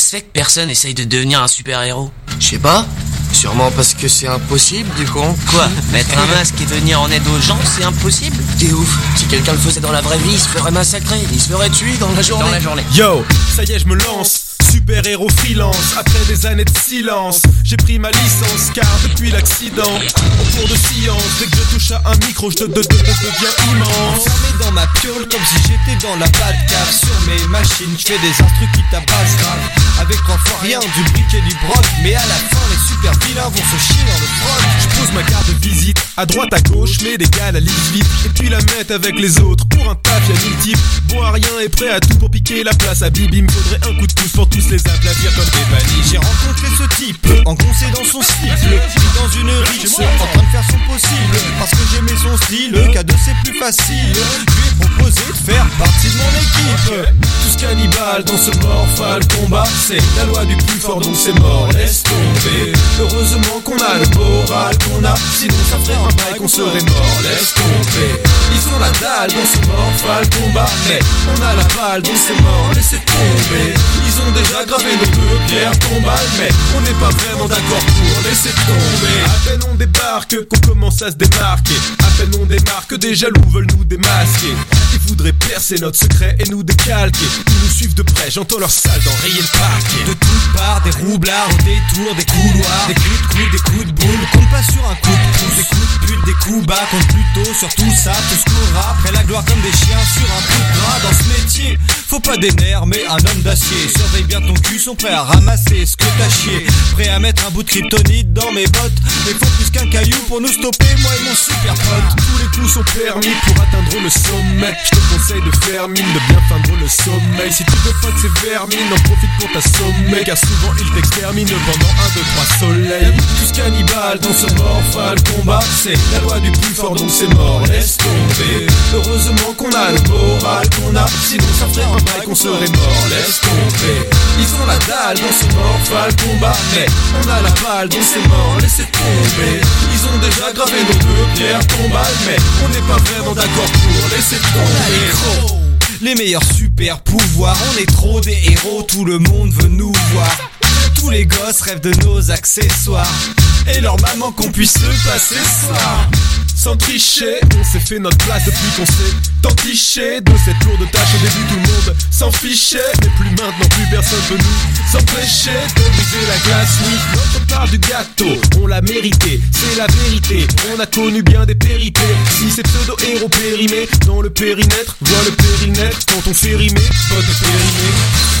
se fait que personne essaye de devenir un super-héros? Je sais pas. Sûrement parce que c'est impossible, du con. Quoi? Mettre un masque et venir en aide aux gens, c'est impossible? T'es ouf. Si quelqu'un le faisait dans la vraie vie, il se ferait massacrer. Il se ferait tuer dans la journée. Yo, ça y est, je me lance. Super-héros freelance, après des années de silence, j'ai pris ma licence car depuis l'accident, en cours de science, dès que je touche à un micro, je deviens immense. Enfermé dans ma piole comme si j'étais dans la Batcave. Sur mes machines, je fais des instrus qui tabassent grave. Avec 3 fois rien, du brick et du broc. Mais à la fin, les super vilains vont se chier dans le froc. Je pose ma carte de visite, à droite, à gauche, mais des gars la lise vite. Et puis la mettre avec les autres, pour un taf y'a 1000 types. Bon à rien et prêt à tout pour piquer la place à Bibi. Me faudrait un coup de pouce pour tous les aplatir comme des vanilles. J'ai rencontré ce type, engoncé dans son slip, pris dans une rixe, en train de faire son possible. Parce que j'aimais son style, K2 c'est plus facile. Je lui ai proposé de faire partie de mon équipe. Tous cannibales dans ce morphal combat, c'est la loi du plus fort donc c'est mort, laisse tomber. Heureusement qu'on a le moral qu'on a, sinon ça ferait un bail qu'on serait mort, laisse tomber. Ils ont la dalle dans ce morphal combat, mais on a la balle donc c'est mort, laissez tomber. Ils ont déjà gravé nos 2 pierres tombales, mais on n'est pas vraiment d'accord pour laisser tomber. À peine on débarque qu'on commence à se démarquer. À peine on démarque, des jaloux veulent nous démasquer. Ils voudraient percer notre secret et nous décalquer. Ils nous suivent de près, j'entends leur salle d'enrayer le parquet. De toutes parts, des roublards au détour des couloirs. Des coups de coude, des coups de boule, compte pas sur un coup de pouce. Des coups de pute, des coups bas, compte plutôt sur tout ça. Tout ce qu'on rappe, après la gloire comme des chiens sur un coup de gras. Dans ce métier, faut pas des nerfs mais un homme d'acier. Surveille bien ton cul, sont prêts à ramasser ce que t'as chié. Prêts à mettre un bout de kryptonite dans mes bottes. Mais faut plus qu'un caillou pour nous stopper, moi et mon super pote. Tous les coups sont permis pour atteindre le sommet. Je te conseille de faire mine, de bien feindre le sommeil. Si tu veux pas de ces vermines, en profite pour t'assommer. Car souvent ils t'exterminent pendant 1, 2, 3 soleils. Tous cannibales dans ce morphal combat, c'est la loi du plus fort donc c'est mort, laisse tomber. Heureusement qu'on a le moral qu'on a, sinon ça ferait un bail qu'on serait mort, laisse tomber. Ils ont la dalle dans ce morphal combat, mais on a la balle donc c'est mort, laissez tomber. Ils ont déjà gravé nos 2 pierres tombales, mais on n'est pas vraiment d'accord pour laisser tomber. Les meilleurs super pouvoirs, on est trop des héros, tout le monde veut nous voir. Tous les gosses rêvent de nos accessoires et leur maman qu'on puisse se passer ce soir. Sans tricher, on s'est fait notre place depuis qu'on s'est entiché de cette lourde tâche. Au début tout le monde s'en fichait, mais plus maintenant, plus personne peut nous empêcher de briser la glace. Oui, notre part du gâteau, on l'a mérité, c'est la vérité. On a connu bien des péripéties. Si ces pseudo-héros périmés dans le périmètre, vois le péril net quand on fait rimer, vote périmé.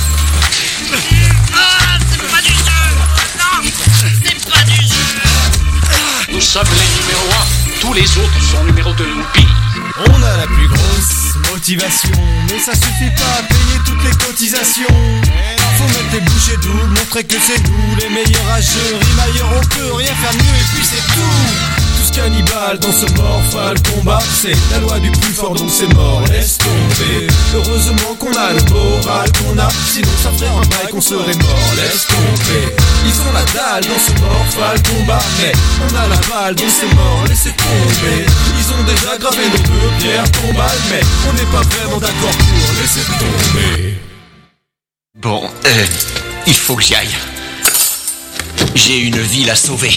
Ah, c'est pas du jeu! Non, c'est pas du jeu! Nous sommes les numéros 1, tous les autres sont numéro 2 ou pire. On a la plus grosse motivation, mais ça suffit pas à payer toutes les cotisations. Faut mettre les bouchées doubles, montrer que c'est nous les meilleurs rageux. Rime ailleurs, on peut rien faire mieux et puis c'est tout. Tous cannibales dans ce morphal combat, c'est la loi du plus fort donc c'est mort, laisse tomber. Heureusement qu'on a le moral qu'on a, sinon ça ferait un bail qu'on serait mort, laisse tomber. Ils ont la dalle dans ce morphal combat, mais on a la balle donc c'est mort, laissez tomber. Ils ont déjà gravé nos 2 pierres tombales, mais on n'est pas vraiment d'accord pour laisser tomber. Bon, il faut que j'y aille. J'ai une ville à sauver.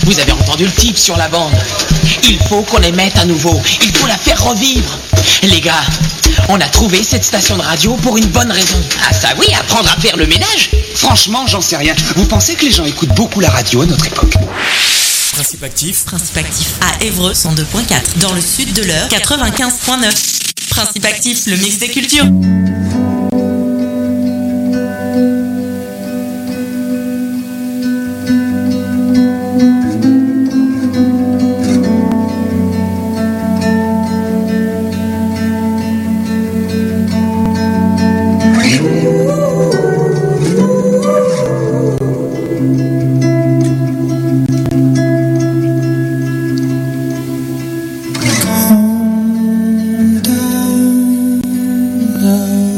Vous avez entendu le type sur la bande. Il faut qu'on les mette à nouveau. Il faut la faire revivre. Les gars, on a trouvé cette station de radio pour une bonne raison. Ah ça oui, apprendre à faire le ménage. Franchement, j'en sais rien. Vous pensez que les gens écoutent beaucoup la radio à notre époque? Principe actif. Principe actif à Évreux 102.4. Dans le sud de l'Eure 95.9. Principe actif, le mix des cultures. Calm down.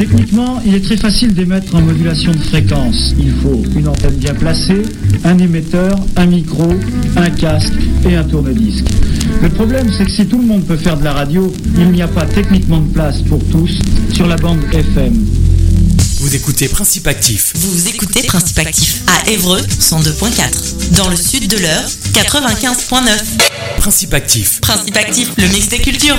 Techniquement, il est très facile d'émettre en modulation de fréquence. Il faut une antenne bien placée, un émetteur, un micro, un casque et un tourne-disque. Le problème, c'est que si tout le monde peut faire de la radio, il n'y a pas techniquement de place pour tous sur la bande FM. Vous écoutez Principe Actif. Vous écoutez Principe Actif à Évreux 102.4. Dans le sud de l'Eure 95.9. Principe Actif. Principe Actif, le mix des cultures.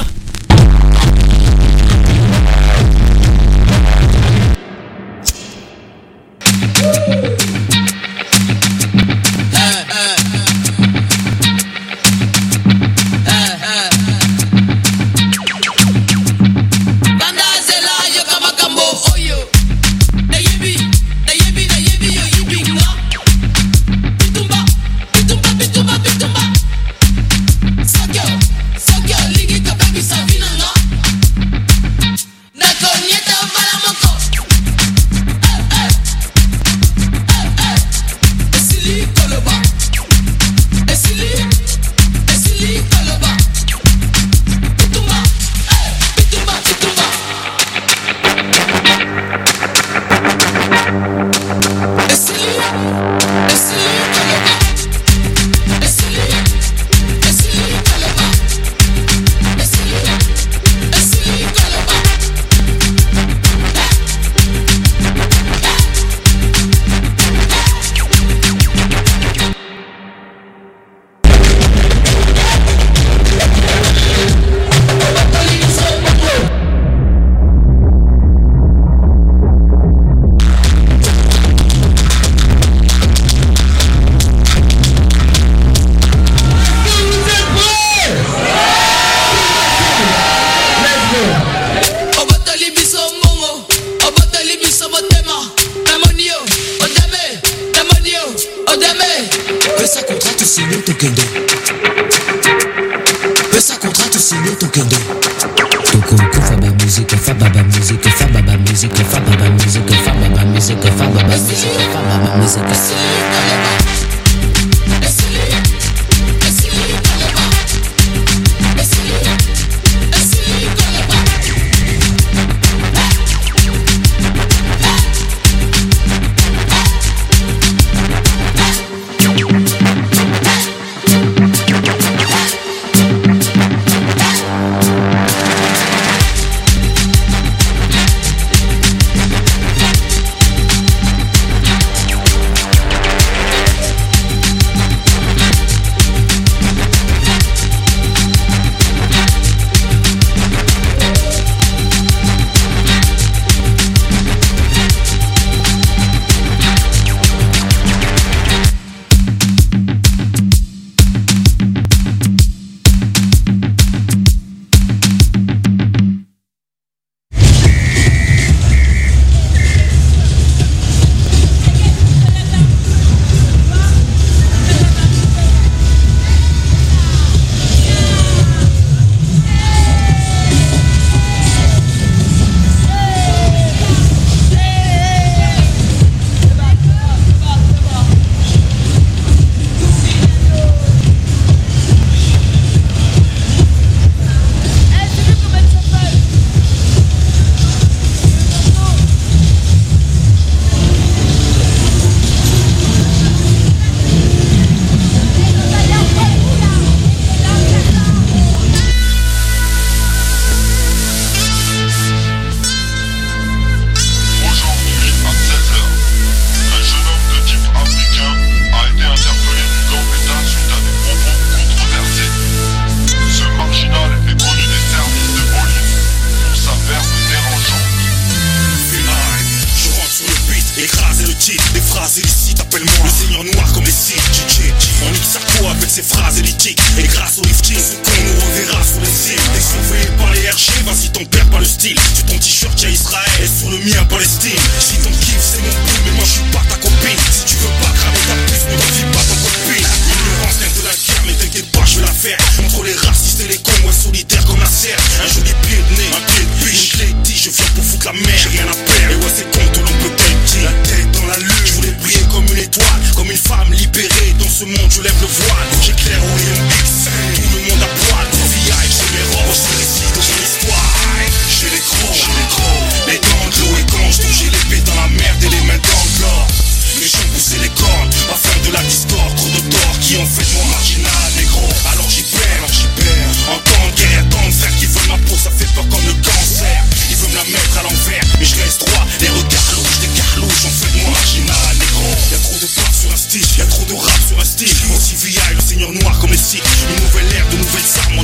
J'éclaire au rayon X, tout le monde à poil, VIP, j'ai mes robes, je récite de mon histoire. J'ai les crocs, les dents de l'eau et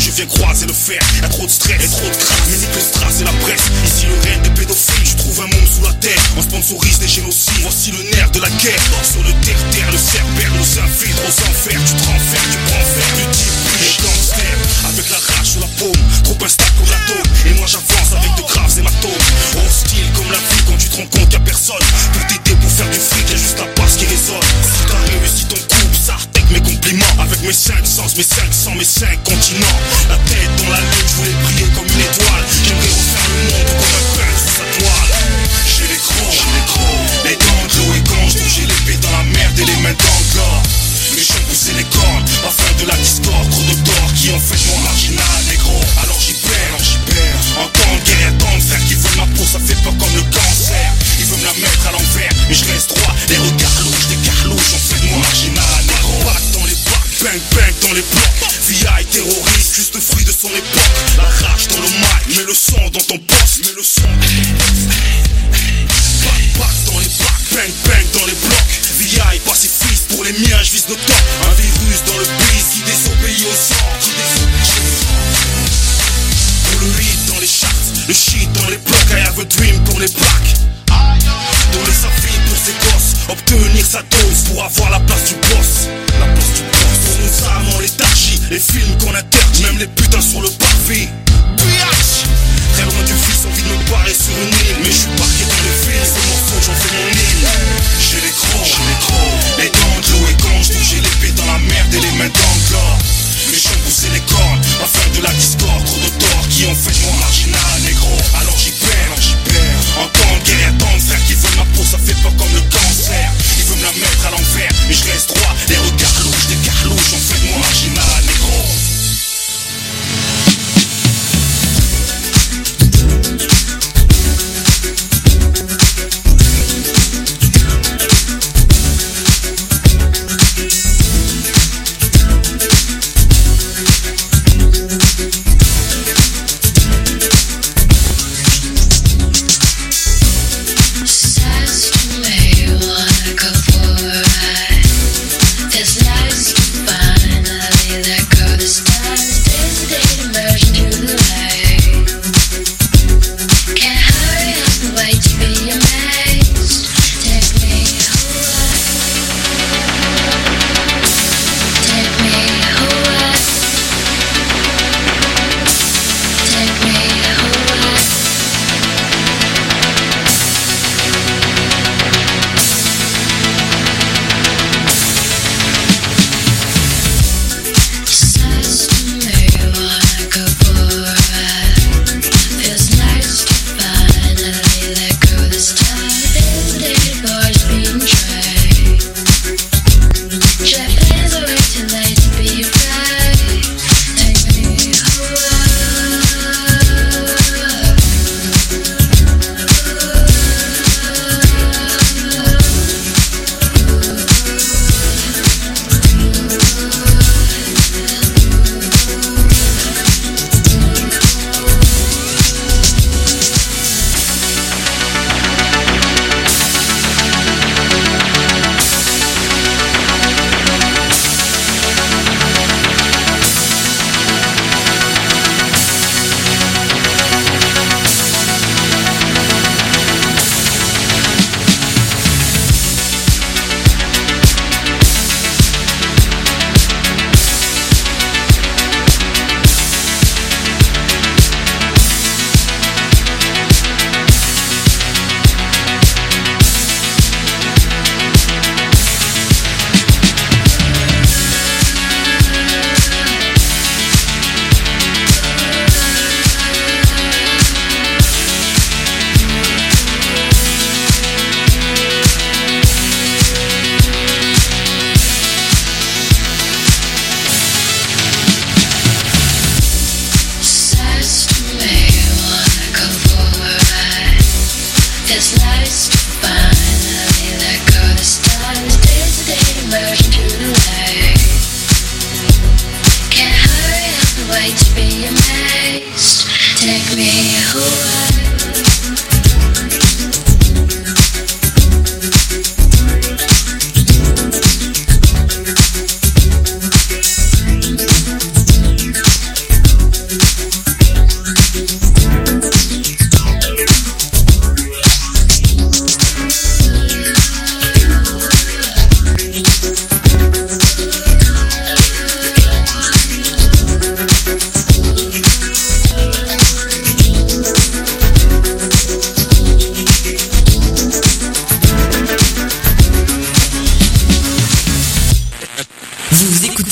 je viens croiser le fer. Y'a trop de stress et trop de crainte, mais nique le strass et la presse. Ici le règne des pédophiles, je trouve un monde sous la terre. On sponsorise des génocides, voici le nerf de la guerre. Sur le terre-terre, le cerbère nous infiltre aux enfers. Tu te renfermes, tu prends fer, du type les gangsters. Avec la rage sous la paume, trop instable comme l'atome. Et moi j'avance avec de graves hématomes. Hostile comme la vie quand tu te rends compte qu'il y a personne pour t'aider, pour faire du fric, y'a juste la basse qui résonne. Si t'as réussi ton couple, ça avec mes compliments. Avec mes 5 sens, mes 500, mes 5 continents. La tête dans la lune, je voulais briller comme une étoile. J'aimerais refaire le monde comme un peintre sous sa toile. J'ai les crocs, les dents de l'eau et quand je j'ai l'épée dans la merde et les mains dans le gore. Les champs poussaient les cordes, pas faire de la discorde. Trop de tort qui ont fait de moi marginal, négro. Alors j'y perds, en temps de guerre, tant de frères qui veulent ma peau, ça fait peur comme le cancer. Ils veulent me la mettre à l'envers, mais je reste droit. Les regards louches, des carlouches, ont fait de moi marginal, négro. Bac dans les bacs, bang bang dans les blocs. VI terroriste, juste le fruit de son époque. La rage dans le mic, mets le son dans ton poste, mets le son dans ton poste. Bac, bac dans les bacs, bang bang dans les blocs. VI pacifiste, pour les miens je vise le top. Un virus dans le pays qui désobéit au sang, pour le hit dans les charts, le shit dans les blocs. I have a dream pour les blacks. Donner sa vie pour ses gosses, obtenir sa dose pour avoir la place du boss. La place du boss. Pour nos âmes en léthargie, les films qu'on interdit, même les putains sur le pavé. Biatch. Très loin du fils, envie de me barrer sur une île, mais je suis parqué dans les fils, ce morceau j'en fais mon hymne. J'ai les crocs, les dents de l'eau et quand je j'ai l'épée dans la merde et les mains dans le gore. Les champs poussaient les cordes, pas faire de la discorde. Trop de torts qui ont fait de moi marginal, négro. Alors j'y perds, en temps de guerre, tant de frères qui veulent ma peau, ça fait peur comme le cancer. Ils veulent me la mettre à l'envers, mais je reste droit. Les regards louches, des carlouches, ont fait de moi marginal, négro.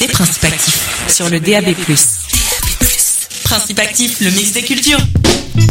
Principe Actif sur le DAB+. Principe Actif, le mix des cultures.